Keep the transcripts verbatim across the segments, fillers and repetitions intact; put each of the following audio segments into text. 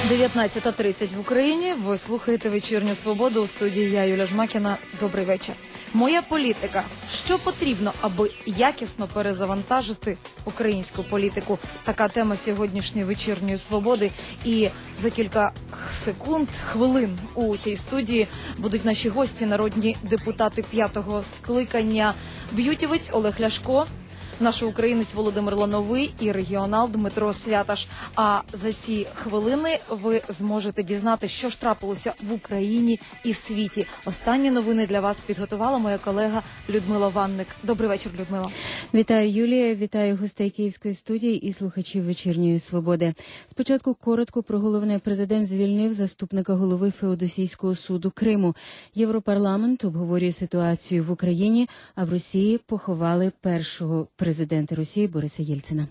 дев'ятнадцята тридцять в Україні. Ви слухаєте «Вечірню свободу», у студії я, Юля Жмакіна. Добрий вечір. Моя політика. Що потрібно, аби якісно перезавантажити українську політику? Така тема сьогоднішньої «Вечірньої свободи». І за кілька секунд, хвилин у цій студії будуть наші гості, народні депутати п'ятого скликання. Б'ютівець Олег Ляшко, наш українець Володимир Лановий і регіонал Дмитро Святаш. А за ці хвилини ви зможете дізнатися, що ж трапилося в Україні і світі. Останні новини для вас підготувала моя колега Людмила Ванник. Добрий вечір, Людмила. Вітаю, Юлія, вітаю гостей Київської студії і слухачів «Вечірньої свободи». Спочатку коротко про головне. Президент звільнив заступника голови Феодосійського суду Криму. Європарламент обговорює ситуацію в Україні, а в Росії поховали першого президента. Президента Росії Бориса Єльцина.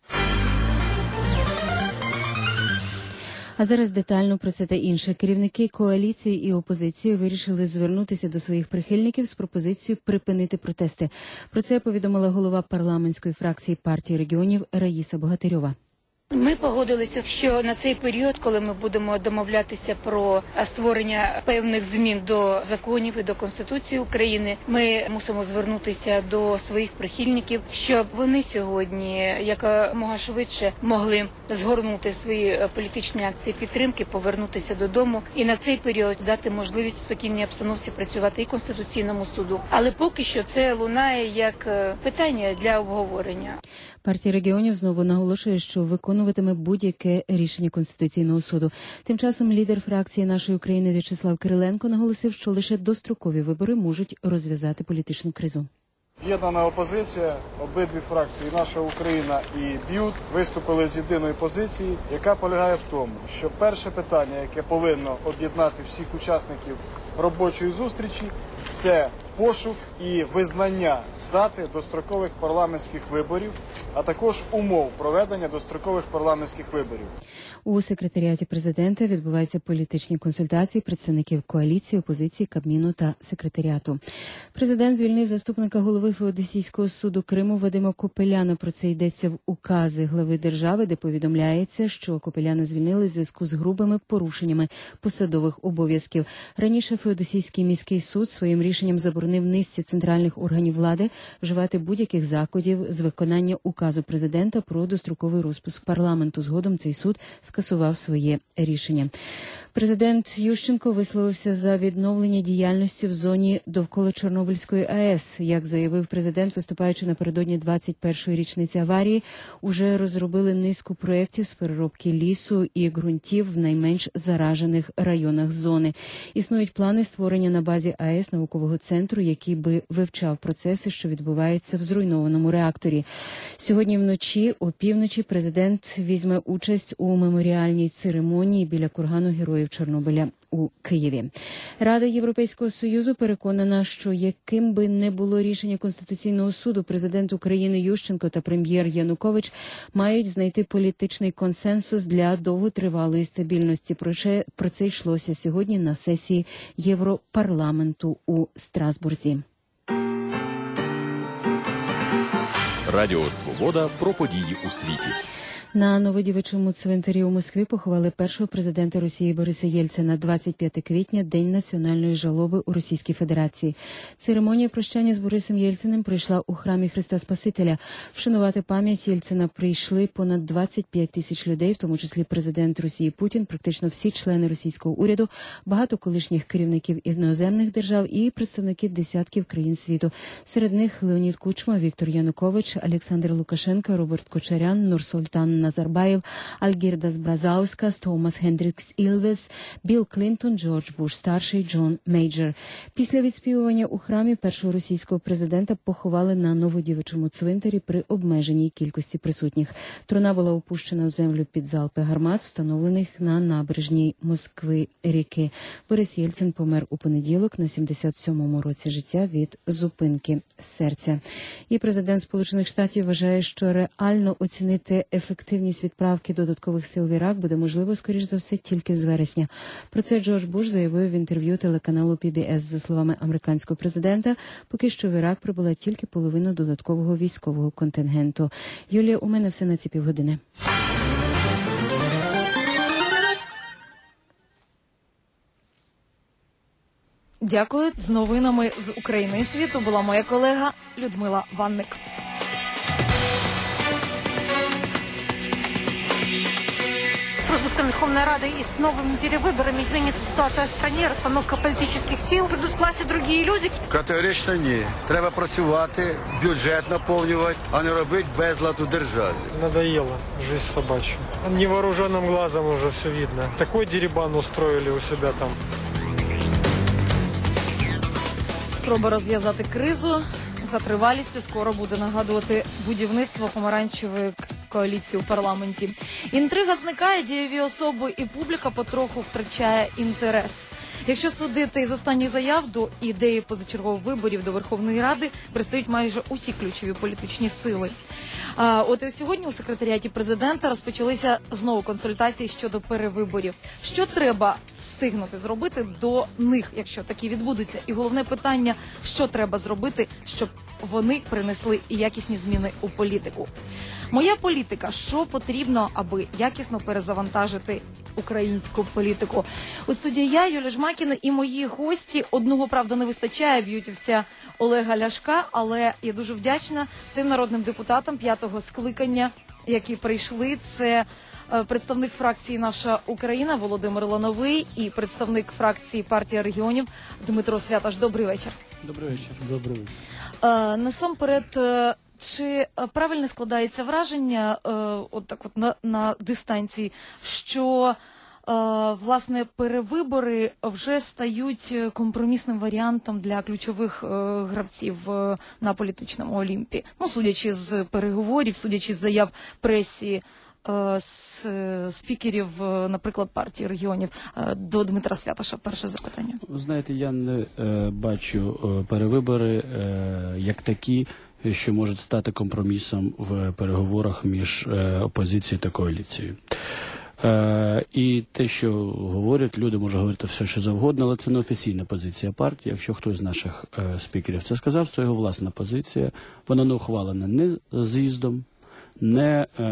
А зараз детально про це та інше. Керівники коаліції і опозиції вирішили звернутися до своїх прихильників з пропозицією припинити протести. Про це повідомила голова парламентської фракції партії регіонів Раїса Богатирьова. Ми погодилися, що на цей період, коли ми будемо домовлятися про створення певних змін до законів і до Конституції України, ми мусимо звернутися до своїх прихильників, щоб вони сьогодні якомога швидше могли згорнути свої політичні акції підтримки, повернутися додому і на цей період дати можливість в спокійній обстановці працювати і Конституційному суду. Але поки що це лунає як питання для обговорення. Партія регіонів знову наголошує, що виконуватиме будь-яке рішення Конституційного суду. Тим часом лідер фракції «Нашої України» В'ячеслав Кириленко наголосив, що лише дострокові вибори можуть розв'язати політичну кризу. Об'єднана опозиція, обидві фракції «Наша Україна» і БЮТ виступили з єдиної позиції, яка полягає в тому, що перше питання, яке повинно об'єднати всіх учасників робочої зустрічі, це пошук і визнання дати дострокових парламентських виборів, а також умов проведення дострокових парламентських виборів. У секретаріаті президента відбуваються політичні консультації представників коаліції, опозиції, Кабміну та секретаріату. Президент звільнив заступника голови Феодосійського суду Криму Вадима Копеляна. Про це йдеться в указі глави держави, де повідомляється, що Копеляна звільнили в зв'язку з грубими порушеннями посадових обов'язків. Раніше Феодосійський міський суд своїм рішенням заборонив низці центральних органів влади вживати будь-яких заходів з виконання указу президента про достроковий розпуск парламенту. Згодом цей суд скасував своє рішення. Президент Ющенко висловився за відновлення діяльності в зоні довкола Чорнобильської АЕС. Як заявив президент, виступаючи напередодні двадцять першої річниці аварії, уже розробили низку проєктів з переробки лісу і ґрунтів в найменш заражених районах зони. Існують плани створення на базі АЕС наукового центру, який би вивчав процеси, що відбуваються в зруйнованому реакторі. Сьогодні вночі, опівночі, президент візьме участь у меморіальній церемонії біля кургану Героїв Чорнобиля у Києві. Рада Європейського Союзу переконана, що яким би не було рішення Конституційного суду, президент України Ющенко та прем'єр Янукович мають знайти політичний консенсус для довготривалої стабільності. Про це, про це йшлося сьогодні на сесії Європарламенту у Страсбурзі. Радіо «Свобода» про події у світі. На Новодівичому цвинтарі у Москві поховали першого президента Росії Бориса Єльцина. двадцять п'яте квітня – День національної жалоби у Російській Федерації. Церемонія прощання з Борисом Єльциним пройшла у храмі Христа Спасителя. Вшанувати пам'ять Єльцина прийшли понад двадцять п'ять тисяч людей, в тому числі президент Росії Путін, практично всі члени російського уряду, багато колишніх керівників іноземних держав і представники десятків країн світу. Серед них Леонід Кучма, Віктор Янукович, Олександр Лукашенко, Роберт Кочарян, Нурсултан Назарбаєв, Альгірдас Бразаускас, Томас Хендрікс Ілвес, Білл Клінтон, Джордж Буш-старший, Джон Мейджор. Після відспівування у храмі першого російського президента поховали на Новодівичому цвинтарі при обмеженій кількості присутніх. Труна була опущена в землю під залпи гармат, встановлених на набережній Москви-ріки. Борис Єльцин помер у понеділок на сімдесят сьомому році життя від зупинки серця. І президент Сполучених Штатів вважає, що реально оцінити ефективність відправки додаткових сил в Ірак буде можливо, скоріш за все, тільки з вересня. Про це Джордж Буш заявив в інтерв'ю телеканалу пі бі ес. За словами американського президента, поки що в Ірак прибула тільки половина додаткового військового контингенту. Юлія, у мене все на ці півгодини. Дякую. З новинами з України і світу була моя колега Людмила Ванник. С распуском Верховной Рады и с новыми перевыборами изменится ситуация в стране, расстановка политических сил, придут к власти другие люди. Категорично ні. Треба працювати, бюджет наповнювати, а не робити безлад у державі. Надоело жизнь собачья. Невооруженным глазом уже все видно. Такой дерибан устроили у себя там. Спроба розв'язати кризу за тривалістю скоро буде нагадувати будівництво помаранчевої коаліції у парламенті. Інтрига зникає, дієві особи і публіка потроху втрачає інтерес. Якщо судити із останніх заяв, до ідеї позачергових виборів до Верховної Ради пристають майже усі ключові політичні сили. А, от і сьогодні у секретаріаті президента розпочалися знову консультації щодо перевиборів. Що треба встигнути зробити до них, якщо такі відбудуться? І головне питання, що треба зробити, щоб вони принесли якісні зміни у політику. Моя політика. Що потрібно, аби якісно перезавантажити українську політику? У студії я, Юлія Жмакіна, і мої гості. Одного, правда, не вистачає, б'ютівця Олега Ляшка, але я дуже вдячна тим народним депутатам п'ятого скликання, які прийшли. Це е, представник фракції «Наша Україна» Володимир Лановий і представник фракції «Партія регіонів» Дмитро Святаш. Добрий вечір. Добрий вечір. Добрий вечір. Е, насамперед, е, чи правильно складається враження, е, от так от на, на дистанції, що е, власне перевибори вже стають компромісним варіантом для ключових е, гравців е, на політичному Олімпі? Ну, судячи з переговорів, судячи з заяв пресі, е, з е, спікерів, е, наприклад, партії регіонів. Е, до Дмитра Святаша перше запитання. Ви знаєте, я не е, бачу е, перевибори е, як такі, що можуть стати компромісом в переговорах між е, опозицією та коаліцією. Е, і те, що говорять, люди можуть говорити все, що завгодно, але це не офіційна позиція партії. Якщо хтось з наших е, спікерів це сказав, це його власна позиція. Вона не ухвалена не з'їздом, не е,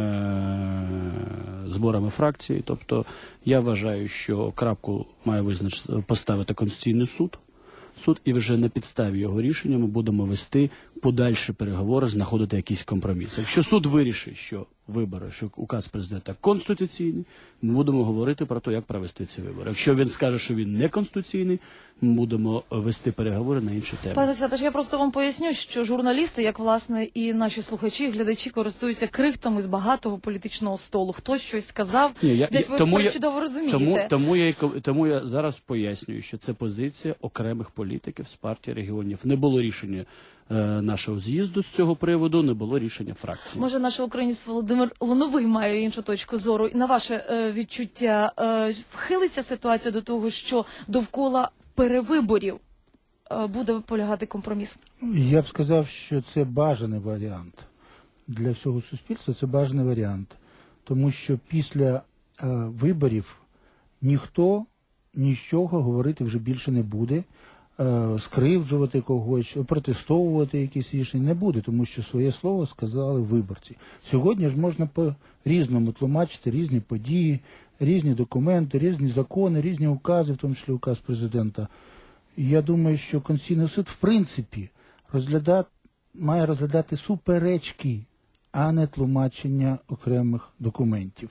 зборами фракції. Тобто я вважаю, що крапку має визначити, поставити Конституційний суд. Суд, і вже на підставі його рішення ми будемо вести подальші переговори, знаходити якийсь компроміс. Якщо суд вирішить, що вибори, що указ президента конституційний, ми будемо говорити про те, як провести ці вибори. Якщо він скаже, що він не конституційний, ми будемо вести переговори на інші теми. Пане Святаш, я просто вам поясню, що журналісти, як власне і наші слухачі, глядачі, користуються крихтами з багатого політичного столу. Хтось щось сказав, Ні, я, десь ви тому я, чудово розумієте. Тому, тому, я, тому я зараз пояснюю, що це позиція окремих політиків з партії регіонів. Не було рішення е, нашого з'їзду з цього приводу, не було рішення фракції. Може, наш українець Володимир Лановий має іншу точку зору. На ваше е, відчуття, е, вхилиться ситуація до того, що довкола перевиборів е, буде полягати компроміс? Я б сказав, що це бажаний варіант. Для всього суспільства це бажаний варіант. Тому що після е, виборів ніхто нічого говорити вже більше не буде. Е, скривджувати когось, протестовувати якісь рішення не буде, тому що своє слово сказали виборці. Сьогодні ж можна по-різному тлумачити різні події, різні документи, різні закони, різні укази, в тому числі указ президента. Я думаю, що Конституційний суд, в принципі, розглядати, має розглядати суперечки, а не тлумачення окремих документів.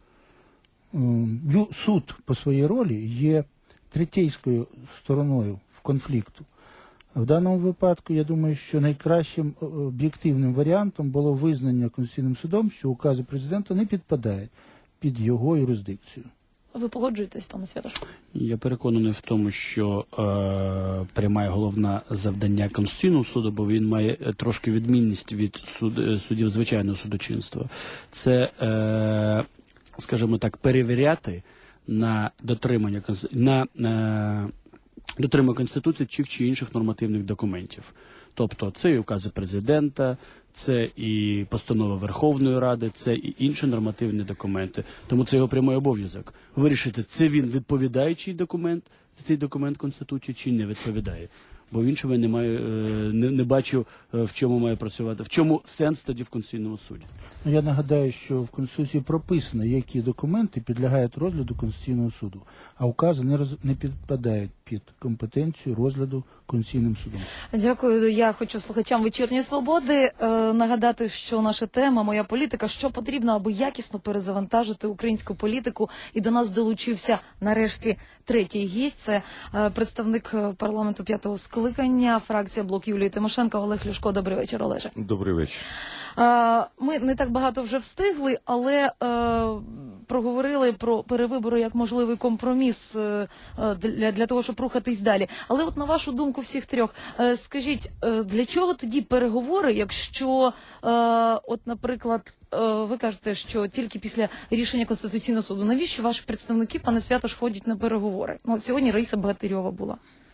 Суд по своїй ролі є третейською стороною в конфлікту. В даному випадку, я думаю, що найкращим об'єктивним варіантом було визнання Конституційним судом, що укази президента не підпадають під його юрисдикцію. Ви погоджуєтесь, пане Святаш? Я переконаний в тому, що е, пряме головне завдання Конституційного суду, бо він має трошки відмінність від суд, судів звичайного судочинства. Це, е, скажімо так, перевіряти на дотримання, на, на дотримання Конституції чи, чи інших нормативних документів. Тобто це і укази президента, це і постанова Верховної Ради, це і інші нормативні документи. Тому це його прямий обов'язок. Вирішити, це він відповідаючий документ, цей документ Конституції, чи не відповідає. Бо в іншому я не, маю, не, не бачу, в чому має працювати, в чому сенс тоді в Конституційному суді. Я нагадаю, що в Конституції прописано, які документи підлягають розгляду Конституційного суду, а укази не, роз, не підпадають під під компетенцію розгляду Конституційним судом. Дякую. Я хочу слухачам «Вечірньої свободи» е, нагадати, що наша тема «Моя політика», що потрібно, аби якісно перезавантажити українську політику. І до нас долучився нарешті третій гість. Це е, представник парламенту п'ятого скликання, фракція «Блок» Юлії Тимошенко, Олег Ляшко. Добрий вечір, Олеже. Добрий вечір. Е, ми не так багато вже встигли, але е, проговорили про перевибори як можливий компроміс е, для, для того, щоб рухатись далі. Але от на вашу думку всіх трьох, е, скажіть, е, для чого тоді переговори, якщо, е, от, наприклад, е, ви кажете, що тільки після рішення Конституційного суду, навіщо ваші представники, пане Святош, ходять на переговори? Ну, от сьогодні Раїса Богатирьова була.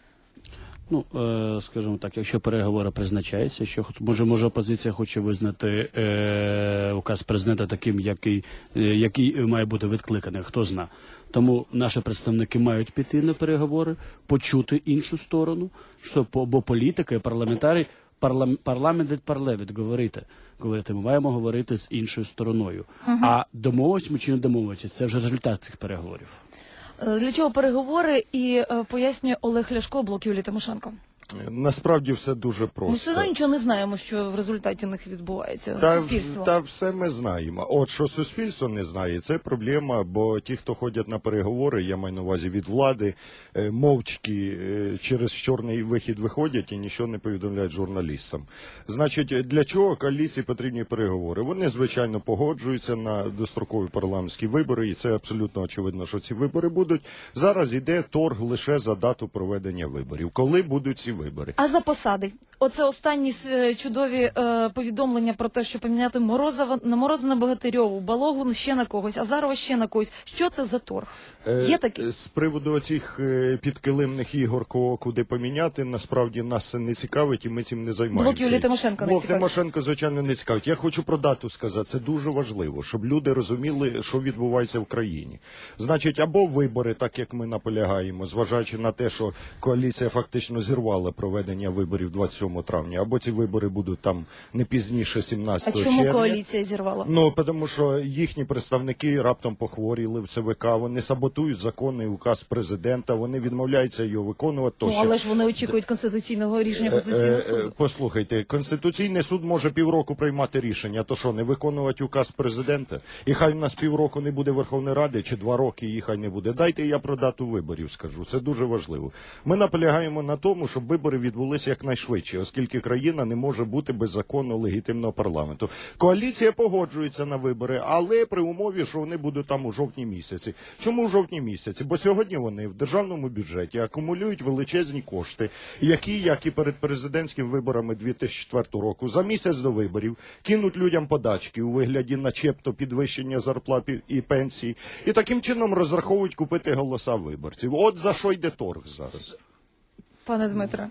Ну, е, скажімо так, якщо переговори призначаються, що може, може опозиція хоче визнати е, указ президента таким, який, е, який має бути відкликаний, хто зна. Тому наші представники мають піти на переговори, почути іншу сторону, що, бо політика і парламентарі, парлам, парламент від парламент, говорити. Говорити, ми маємо говорити з іншою стороною. Uh-huh. А домовитися ми чи не домовитися, це вже результат цих переговорів. Для чого переговори, і е, пояснює Олег Ляшко, «Блок» Юлії Тимошенко. Насправді все дуже просто. Ми все одно нічого не знаємо, що в результаті них відбувається. Та, суспільство. Та все ми знаємо. От що суспільство не знає, це проблема, бо ті, хто ходять на переговори, я маю на увазі від влади, мовчки через чорний вихід виходять і нічого не повідомляють журналістам. Значить, для чого коаліції потрібні переговори? Вони, звичайно, погоджуються на дострокові парламентські вибори, і це абсолютно очевидно, що ці вибори будуть. Зараз іде торг лише за дату проведення виборів. Коли будуть ці вибори? А за посади? Оце останні чудові е, повідомлення про те, що поміняти Морозова на Мороза на Богатирьову, Балогу ще на когось, Азарова ще на когось. Що це за торг? Є такі? Е, з приводу оцих е, підкилимних ігор, кого куди поміняти, насправді нас це не цікавить і ми цим не займаємося. Блок Юлії Тимошенко не Блок цікавить. Тимошенко, звичайно, не цікавить. Я хочу про дату сказати, це дуже важливо, щоб люди розуміли, що відбувається в країні. Значить, або вибори, так як ми наполягаємо, зважаючи на те, що коаліція фактично зірвала проведення виборів двадцять сьомого травня, або ці вибори будуть там не пізніше сімнадцятого червня. А чому коаліція зірвала? Ну, тому що їхні представники раптом похворіли в ЦВК, вони саботують законний указ президента, вони відмовляються його виконувати. Ну, але ж вони очікують конституційного рішення Конституційного суду. Послухайте, Конституційний суд може півроку приймати рішення, то що, не виконувати указ президента? І хай в нас півроку не буде Верховної Ради, чи два роки її хай не буде. Дайте я про дату виборів скажу, це дуже важливо. Ми наполягаємо на тому, щоб вибори відбулися якнайшвидше, оскільки країна не може бути без законного легітимного парламенту. Коаліція погоджується на вибори, але при умові, що вони будуть там у жовтні місяці. Чому в жовтні місяці? Бо сьогодні вони в державному бюджеті акумулюють величезні кошти, які, як і перед президентськими виборами дві тисячі четвертого року, за місяць до виборів кинуть людям подачки у вигляді начебто підвищення зарплат і пенсій, і таким чином розраховують купити голоса виборців. От за що йде торг зараз. Пане Дмитре.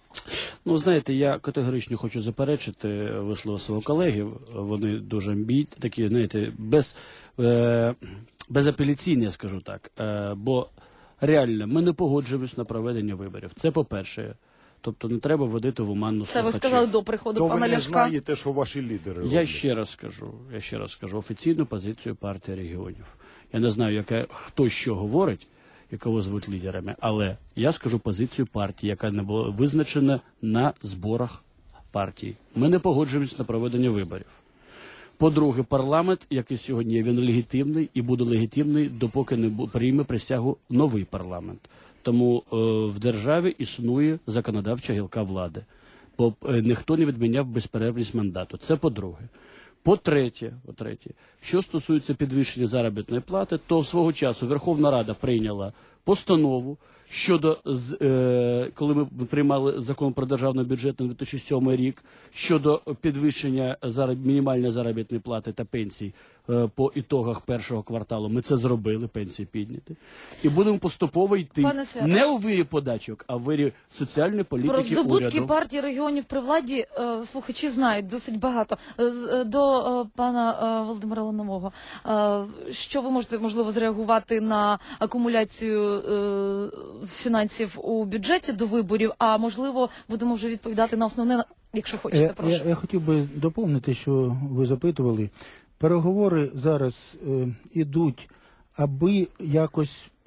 Ну, знаєте, я категорично хочу заперечити вислови свого колеги. Вони дуже амбітні, такі, знаєте, без, е, безапеляційні, я скажу так. Е, бо реально, ми не погоджуємось на проведення виборів. Це по-перше. Тобто не треба вводити в оманну Це слухачів. ви сказали до приходу То пана ви не Ляшка. знаєте, що ваші лідери роблять. Я ще раз скажу, я ще раз скажу офіційну позицію партії регіонів. Я не знаю, яка, хто що говорить, і кого звуть лідерами, але я скажу позицію партії, яка не була визначена на зборах партії. Ми не погоджуємося на проведення виборів. По-друге, парламент, який сьогодні є, він легітимний і буде легітимний, допоки не прийме присягу новий парламент. Тому е, в державі існує законодавча гілка влади, бо е, ніхто не відміняв безперервність мандату. Це по-друге. По-третє, по-третє, що стосується підвищення заробітної плати, то свого часу Верховна Рада прийняла постанову щодо, е, коли ми приймали закон про державний бюджет на дві тисячі сьомий рік, щодо підвищення зароб... мінімальної заробітної плати та пенсій е, по ітогах першого кварталу. Ми це зробили, пенсії підняти. І будемо поступово йти не у вирі подачок, а в вирі соціальної політики уряду. Про здобутки партії регіонів при владі е, слухачі знають досить багато. З, е, до е, пана е, Володимира Ланового. Е, що ви можете, можливо, зреагувати на акумуляцію е, фінансів у бюджеті до виборів, а можливо, будемо вже відповідати на основне, якщо хочете, Я, прошу. я, я хотів би доповнити, що ви запитували. Переговори зараз е, ідуть, аби якось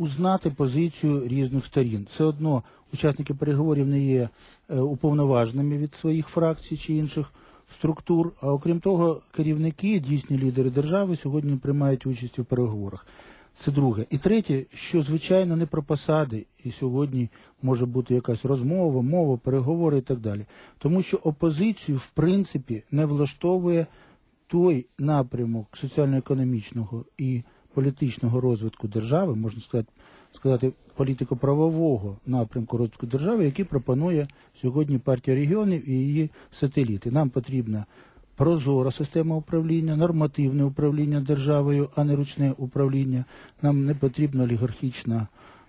узнати позицію різних сторін. Все одно учасники переговорів не є е, уповноваженими від своїх фракцій чи інших структур, а окрім того, керівники, дійсні лідери держави сьогодні приймають участь у переговорах. Це друге. І третє, що, звичайно, не про посади, і сьогодні може бути якась розмова, мова, переговори і так далі. Тому що опозицію, в принципі, не влаштовує той напрямок соціально-економічного і політичного розвитку держави, можна сказати, сказати політико-правового напрямку розвитку держави, який пропонує сьогодні партія регіонів і її сателіти. Нам потрібна прозора система управління, нормативне управління державою, а не ручне управління. Нам не потрібна олігархічна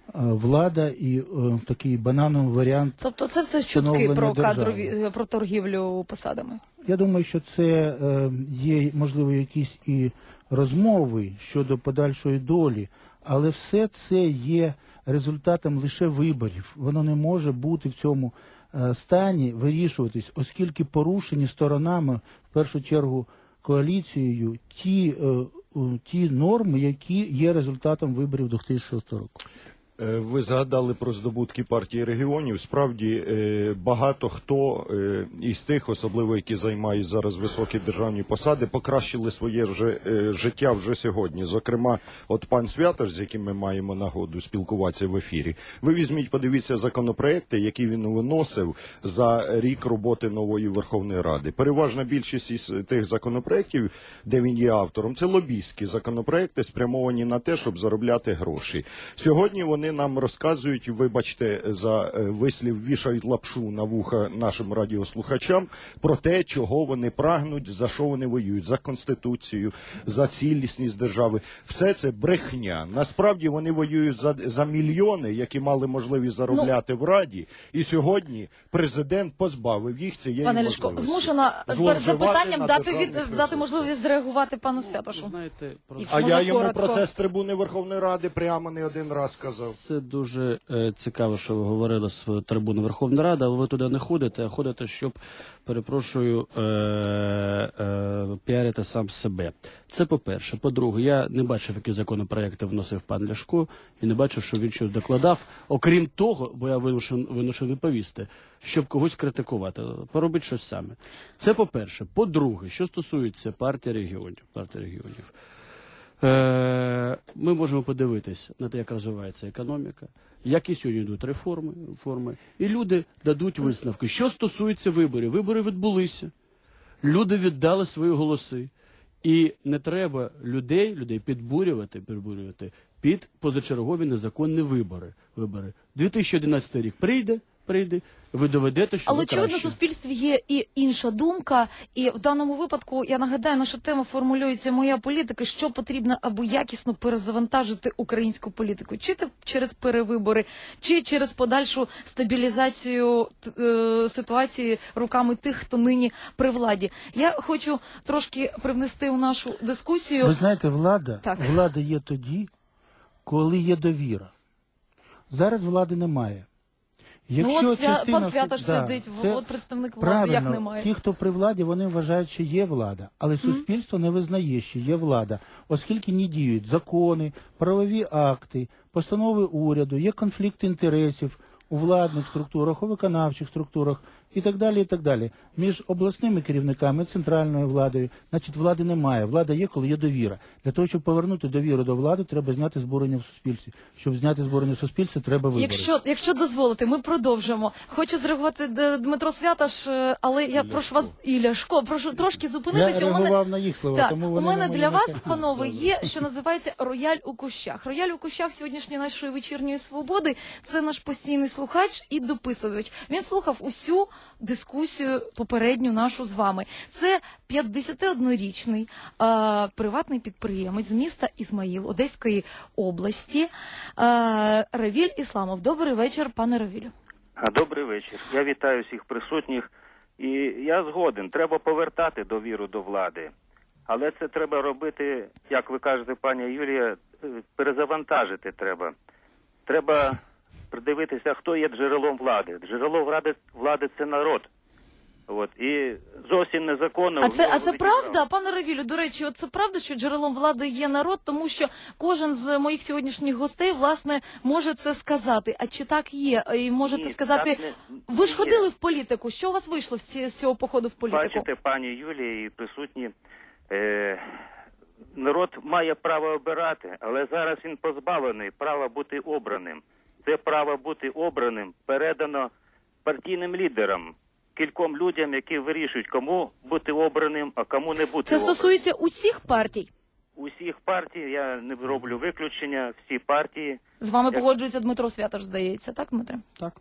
влада і е, такий банановий варіант. Тобто це все чутки про держави. кадрові, про торгівлю посадами? Я думаю, що це е, є, можливо, якісь і розмови щодо подальшої долі, але все це є результатом лише виборів. Воно не може бути в цьому е, стані вирішуватись, оскільки порушені сторонами, в першу чергу коаліцією, ті, е, ті норми, які є результатом виборів дві тисячі шостого року. Ви згадали про здобутки партії регіонів. Справді, багато хто із тих, особливо які займають зараз високі державні посади, покращили своє життя вже сьогодні. Зокрема, от пан Святаш, з яким ми маємо нагоду спілкуватися в ефірі. Ви візьміть, подивіться законопроекти, які він виносив за рік роботи нової Верховної Ради. Переважна більшість із тих законопроектів, де він є автором, це лобістські законопроекти, спрямовані на те, щоб заробляти гроші. Сьогодні вони нам розказують, вибачте за вислів, вішають лапшу на вуха нашим радіослухачам про те, чого вони прагнуть, за що вони воюють, за Конституцію, за цілісність держави. Все це брехня. Насправді вони воюють за, за мільйони, які мали можливість заробляти ну, в Раді, і сьогодні президент позбавив їх цієї Пане Ляшко, можливості. змушена перед запитанням дати, від, дати можливість зреагувати пану Святошу. Знаєте, про... А я йому коротко. Про це з трибуни Верховної Ради прямо не один раз сказав. Це дуже е, цікаво, що ви говорили з трибуни Верховної Ради, але ви туди не ходите, а ходите, щоб, перепрошую, е, е, піарити сам себе. Це по-перше. По-друге, я не бачив, які законопроекти вносив пан Ляшко, і не бачив, що він щось докладав. Окрім того, бо я вимушений відповісти, щоб когось критикувати. Поробіть щось саме. Це по-перше. По-друге, що стосується партії регіонів. Партії регіонів. Ми можемо подивитися на те, як розвивається економіка, які сьогодні йдуть реформи, реформи, і люди дадуть висновки. Що стосується виборів, вибори відбулися, люди віддали свої голоси, і не треба людей, людей підбурювати, підбурювати під позачергові незаконні вибори. вибори. дві тисячі одинадцятий рік прийде, прийде, ви доведете, що Але ви очевидно, в краще. суспільстві є і інша думка, і в даному випадку, я нагадаю, наша тема формулюється «Моя політика», що потрібно, аби якісно перезавантажити українську політику. Чи те через перевибори, чи через подальшу стабілізацію е, ситуації руками тих, хто нині при владі. Я хочу трошки привнести у нашу дискусію. Ви знаєте, влада, так. влада є тоді, коли є довіра. Зараз влади немає. Якщо ну, от частина... пан Святаш да, сидить, це... от представник влади, правильно, як немає. Ті, хто при владі, вони вважають, що є влада. Але суспільство mm. не визнає, що є влада, оскільки не діють закони, правові акти, постанови уряду, є конфлікт інтересів у владних структурах, у виконавчих структурах і так далі, і так далі. Між обласними керівниками, центральною владою, значить, влади немає. Влада є, коли є довіра. Для того, щоб повернути довіру до влади, треба зняти збурення в суспільстві. Щоб зняти збурення в суспільстві, треба вибори. Якщо, якщо дозволите, ми продовжимо. Хочу зреагувати Дмитро Святаш, але я прошу вас, і Ляшко, прошу трошки зупинитися. Я реагував на їх слова, так, тому вони у мене на для вас, не... панове, є, що називається «Рояль у кущах». «Рояль у кущах» сьогоднішньої нашої вечірньої свободи – це наш постійний слухач і дописувач. Він слухав усю дискусію попередню нашу з вами. Це п'ятдесятиоднорічний е, приватний підприємець з міста Ізмаїл Одеської області е, Равіль Ісламов. Добрий вечір, пане Равілю. Добрий вечір. Я вітаю всіх присутніх. І я згоден, треба повертати довіру до влади. Але це треба робити, як ви кажете, пані Юлія, перезавантажити треба. Треба придивитися, хто є джерелом влади. Джерело влади, влади – це народ. От, і зовсім незаконно. А це, а це виводить правда, пане Равілю, до речі, от це правда, що джерелом влади є народ, тому що кожен з моїх сьогоднішніх гостей, власне, може це сказати. А чи так є? І можете Ні, сказати, так не- ви ж не ходили є. в політику, що у вас вийшло з ці- з цього походу в політику? Бачите, пані Юлії і присутні, е, народ має право обирати, але зараз він позбавлений права бути обраним. Це право бути обраним передано партійним лідерам, кільком людям, які вирішують, кому бути обраним, а кому не бути Це обраним. стосується усіх партій. Усіх партій, я не роблю виключення, всі партії. З вами Як- погоджується Дмитро Святош, здається, так, Дмитре? Так.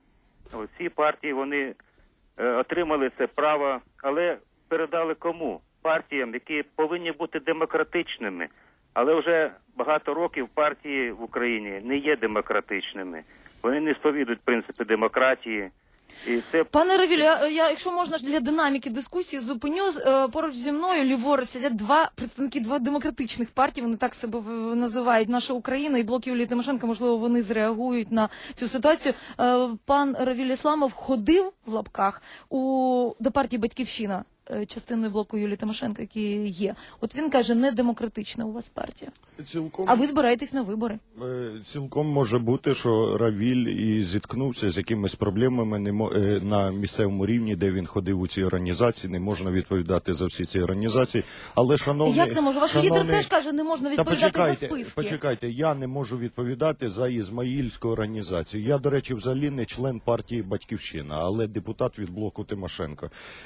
Ці партії, вони е, отримали це право, але передали кому? Партіям, які повинні бути демократичними. Але вже багато років партії в Україні не є демократичними. Вони не сповідують принципи демократії. І це Пане Равілю, я, я, якщо можна для динаміки дискусії зупиню, з- е, поруч зі мною ліворуч сидять два представники два демократичних партій, вони так себе в- називають, Наша Україна і Блок Юлії Тимошенко, можливо, вони зреагують на цю ситуацію. Е, Пан Равіль Ісламов ходив в лапках у, до партії Батьківщина, е, частиною блоку Юлії Тимошенко, який є. От він каже, не демократична у вас партія. Цілком, А ви збираєтесь на вибори. е, цілком може бути, що Равіль і зіткнувся з якимись проблемами не мо- е, на місцевому рівні, де він ходив у цій організації. Не можна відповідати за всі ці організації. Але, шановний, Як не можу? Ваш лідер шановний- теж каже, не можна Та відповідати за почекайте, списки. почекайте, я не можу відповідати за Ізмаїльську організацію. Я, до речі, взагалі не член партії «Батьківщина», але депутат від блоку Тимошенко.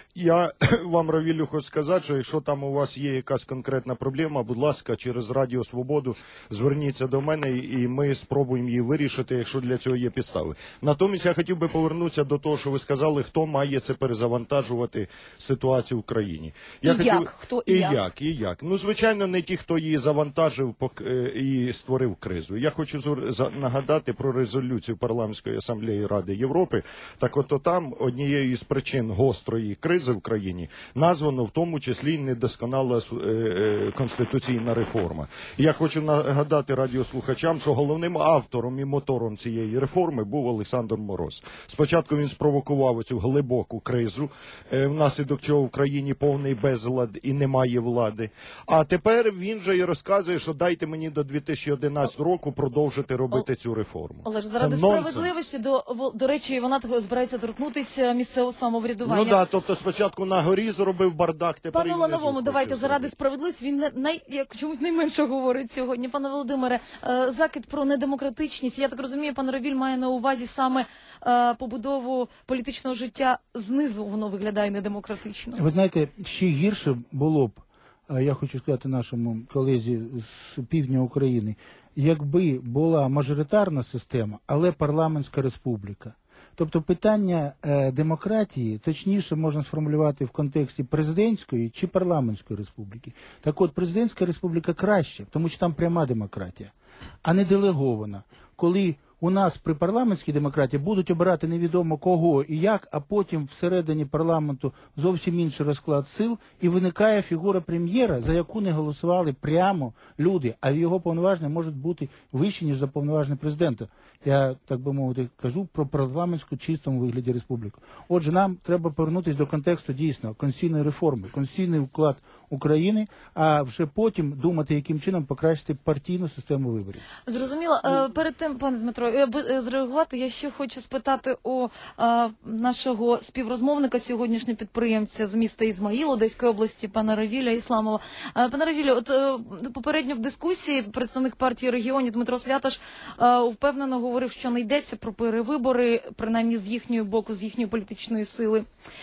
Я вам, Равілю, хочу сказати, що якщо там у вас є якась конкретна проблема, будь ласка, через Радіо Свободу зверніться до мене і ми спробуємо її вирішити, якщо для цього є підстави. Натомість я хотів би повернутися до того, що ви сказали, хто має це перезавантажувати ситуацію в країні. Я І як? Хто і і як? як? І як? Ну, звичайно, не ті, хто її завантажив пок- е, і створив кризу. Я хочу зор- за- нагадати про резолюцію Парламентської асамблеї Ради Європи. Так от там однією із причин гострої кризи в країні названо в тому числі й недосконала су- е, е, конституційна реформа. І я хочу нагадати радіослухачам, що головним автором і мотором цієї реформи був Олександр Мороз. Спочатку він спровокував цю глибоку кризу, е, внаслідок чого в країні повний безлад і немає влади. А тепер він же і розказує, що дайте мені до дві тисячі одинадцятого року продовжити робити цю реформу. Але ж Це заради нонсенс. справедливості, до, во- до речі, вона так збирається торкнутися місцевого самоврядування. Ну да, тобто спочатку на горі зробив бардак, тепер Пане і внизу Лановому, хоче давайте заради зробити. справедливості, він не- най, як чомусь найменше говорить сьогодні. Пане Володимире, е, закид про недемократичність, я так розумію, пан Равіль має на увазі саме е, побудову політичного життя знизу, воно виглядає недемократично. Ви знаєте, ще гірше було б, а я хочу сказати нашому колезі з півдня України, якби була мажоритарна система, але парламентська республіка. Тобто питання е, демократії, точніше можна сформулювати в контексті президентської чи парламентської республіки. Так от, президентська республіка краще, тому що там пряма демократія, а не делегована. Коли у нас при парламентській демократії будуть обирати невідомо кого і як, а потім всередині парламенту зовсім інший розклад сил, і виникає фігура прем'єра, за яку не голосували прямо люди, а його повноваження можуть бути вищі, ніж за повноваження президента. Я, так би мовити, кажу про парламентську чистому вигляді республіку. Отже, нам треба повернутися до контексту дійсно конституційної реформи, конституційний вклад України, а вже потім думати, яким чином покращити партійну систему виборів. Зрозуміло. Е, Перед тим, пане Дмитро, е, б- е, зреагувати, я ще хочу спитати у е, нашого співрозмовника, сьогоднішнього підприємця з міста Ізмаїл, Одеської області, пана Равіля Ісламова. Е, Пане Равілю, от е, попередньо в дискусії представник партії регіонів Дмитро Святаш е, впевнено говорив, що не йдеться про перевибори, принаймні з їхнього боку, з їхньої політичної сили.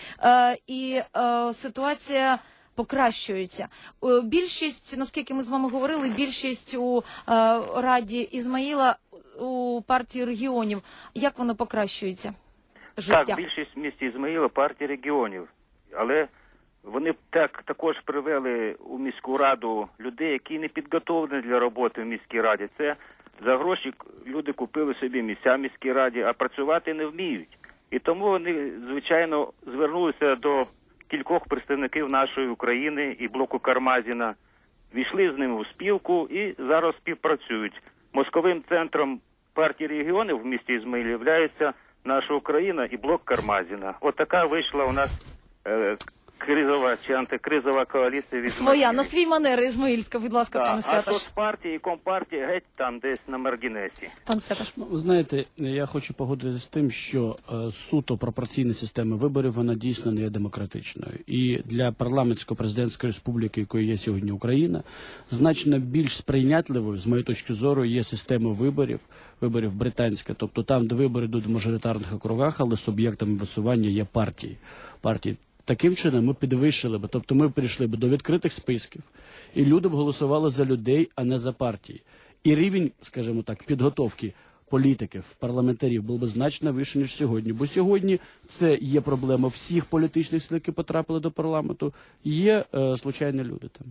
Е, І е, ситуація покращується. Е, Більшість, наскільки ми з вами говорили, більшість у е, Раді Ізмаїла у партії регіонів. Як воно покращується? Життя? Так, більшість в місті Ізмаїла партії регіонів. Але вони б так також привели у міську раду людей, які не підготовлені для роботи в міській раді. Це за гроші люди купили собі місця в міській раді, а працювати не вміють. І тому вони, звичайно, звернулися до кількох представників нашої України і блоку Кармазіна, війшли з ними у спілку і зараз співпрацюють. Мозковим центром партії регіонів в місті Ізмаїл є наша Україна і блок Кармазіна. От така вийшла у нас е, кризова чи антикризова коаліція від Своя, на свій манер, Ізмаїльська, будь ласка, Так, пане а Святаш. соцпартії і компартії геть там десь на маргінесі. Пан Святаш. Ну, ви знаєте, я хочу погодитися з тим, що е, суто пропорційна система виборів, вона дійсно не є демократичною. І для парламентсько-президентської республіки, якою є сьогодні Україна, значно більш сприйнятливою, з моєї точки зору, є система виборів, виборів британська. Тобто там, де вибори йдуть в мажоритарних округах, але суб'єктами висування є партії. партії. Таким чином ми підвищили би, тобто ми прийшли б до відкритих списків, і люди б голосували за людей, а не за партії. І рівень, скажімо так, підготовки політиків, парламентарів був би значно вищий, ніж сьогодні. Бо сьогодні це є проблема всіх політичних сил, які потрапили до парламенту, є е, случайні люди там.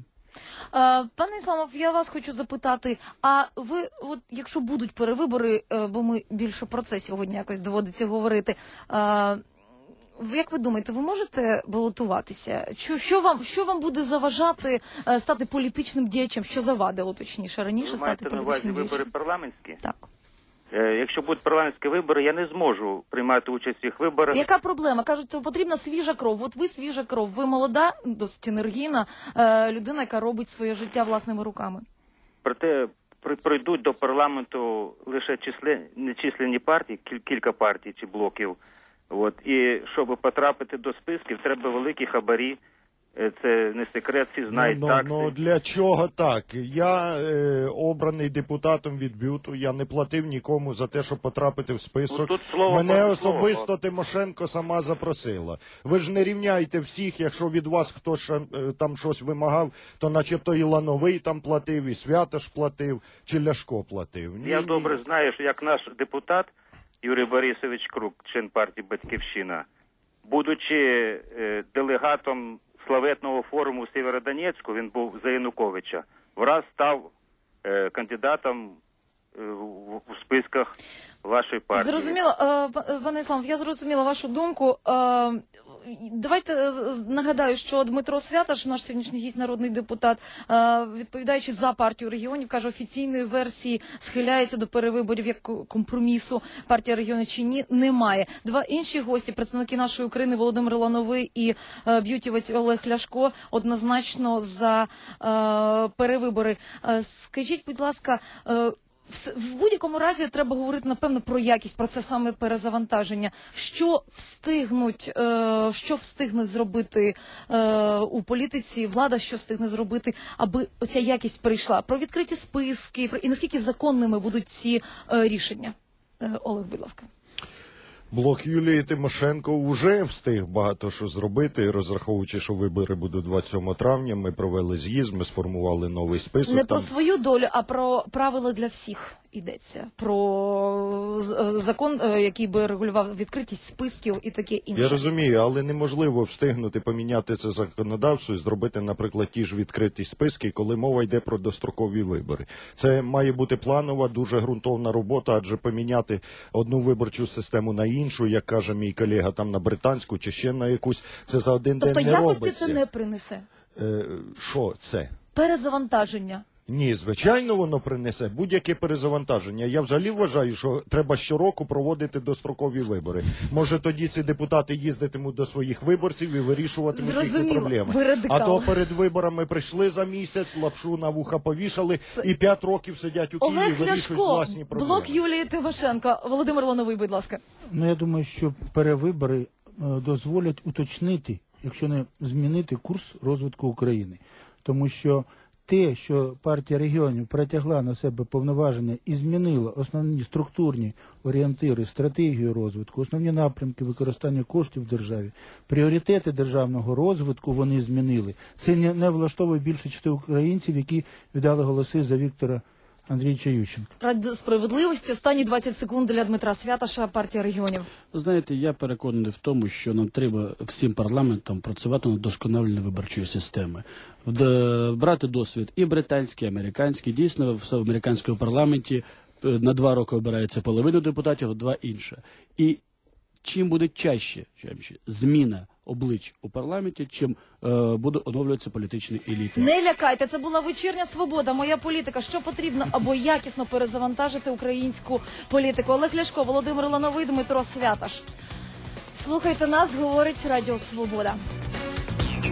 Е, Пане Ісламов, я вас хочу запитати, а ви, от якщо будуть перевибори, е, бо ми більше про це сьогодні якось доводиться говорити, е, як ви думаєте, ви можете балотуватися? Що, що, вам, що вам буде заважати е, стати політичним діячем? Що завадило, точніше, раніше Ви стати маєте на увазі політичним вибори діячем? парламентські? Так. Е, якщо будуть парламентські вибори, я не зможу приймати участь в цих виборах. Яка проблема? Кажуть, що потрібна свіжа кров. От ви свіжа кров. Ви молода, досить енергійна е, людина, яка робить своє життя власними руками. Проте при- пройдуть до парламенту лише числе, нечисленні партії, кіль- кілька партій чи блоків. От. І щоб потрапити до списків, треба великі хабарі. Е, Це не секрет, всі знають ну, такси. ну, для чого так? Я е, обраний депутатом від бюту, я не платив нікому за те, щоб потрапити в список. Ну, тут слово Мене про особисто слово. Тимошенко сама запросила. Ви ж не рівняйте всіх, якщо від вас хтось ще, е, там щось вимагав, то начебто і Лановий там платив, і Святаш платив, чи Ляшко платив. Ні, Я ні. добре знаю, що як наш депутат Юрій Борисович Крук, член партії «Батьківщина», будучи е, делегатом славетного форуму в Сєвєродонецьку, він був за Януковича, враз став е, кандидатом е, в, в списках вашої партії. Зрозуміло, е, па- пане Ісламов, я зрозуміла вашу думку. Е, Давайте з- з- нагадаю, що Дмитро Святаш, наш сьогоднішній гість, народний депутат, е, відповідаючи за партію регіонів, каже, офіційної версії схиляється до перевиборів як ко- компромісу партія регіонів чи ні, немає. Два інші гості, представники нашої України, Володимир Лановий і е, б'ютівець Олег Ляшко, однозначно за е, перевибори. Е, скажіть, будь ласка, е, В, в будь-якому разі треба говорити, напевно, про якість, про це саме перезавантаження. Що встигнуть, е, що встигне зробити е, у політиці, влада, що встигне зробити, аби оця якість прийшла? Про відкриті списки, про, і наскільки законними будуть ці е, рішення? Е, Олег, будь ласка. Блок Юлії Тимошенко вже встиг багато що зробити, розраховуючи, що вибори будуть двадцять сьомого травня. Ми провели з'їзд, ми сформували новий список. Не там... про свою долю, а про правила для всіх йдеться. Про з- закон, е, який би регулював відкритість списків і таке інше. Я розумію, але неможливо встигнути поміняти це законодавство і зробити, наприклад, ті ж відкриті списки, коли мова йде про дострокові вибори. Це має бути планова, дуже ґрунтовна робота, адже поміняти одну виборчу систему на іншу, як каже мій колега, там на британську чи ще на якусь, це за один Тобто день не якості робиться. це не принесе? Е, що це? Перезавантаження. Ні, звичайно, воно принесе будь-яке перезавантаження. Я взагалі вважаю, що треба щороку проводити дострокові вибори. Може, тоді ці депутати їздитимуть до своїх виборців і вирішуватимуть їхні Зрозуміло, проблеми. ви радикал. А то перед виборами прийшли за місяць, лапшу на вуха повішали і п'ять років сидять у Києві і Олег вирішують Ляшко, власні проблеми. блок Юлії Тимошенко. Володимир Лановий, будь ласка. Ну, я думаю, що перевибори е, дозволять уточнити, якщо не змінити курс розвитку України. Тому що те, що партія регіонів перетягла на себе повноваження і змінила основні структурні орієнтири, стратегію розвитку, основні напрямки використання коштів в державі, пріоритети державного розвитку вони змінили. Це не, не влаштовує більше частини українців, які віддали голоси за Віктора Андрійовича Ющенка. Ради справедливості, останні двадцять секунд для Дмитра Святаша, партія регіонів. Знаєте, я переконаний в тому, що нам треба всім парламентом працювати над вдосконаленням виборчої системи. Вд- Брати досвід і британський, і американський. Дійсно, в американському парламенті е, на два роки обирається половина депутатів, а два інше. І чим буде чаще, чаще зміна облич у парламенті, чим е, буде оновлюватися політичні еліти. Не лякайте, це була вечірня свобода, моя політика. Що потрібно, аби якісно перезавантажити українську політику? Олег Ляшко, Володимир Лановий, Дмитро Святаш. Слухайте нас, говорить Радіо Свобода.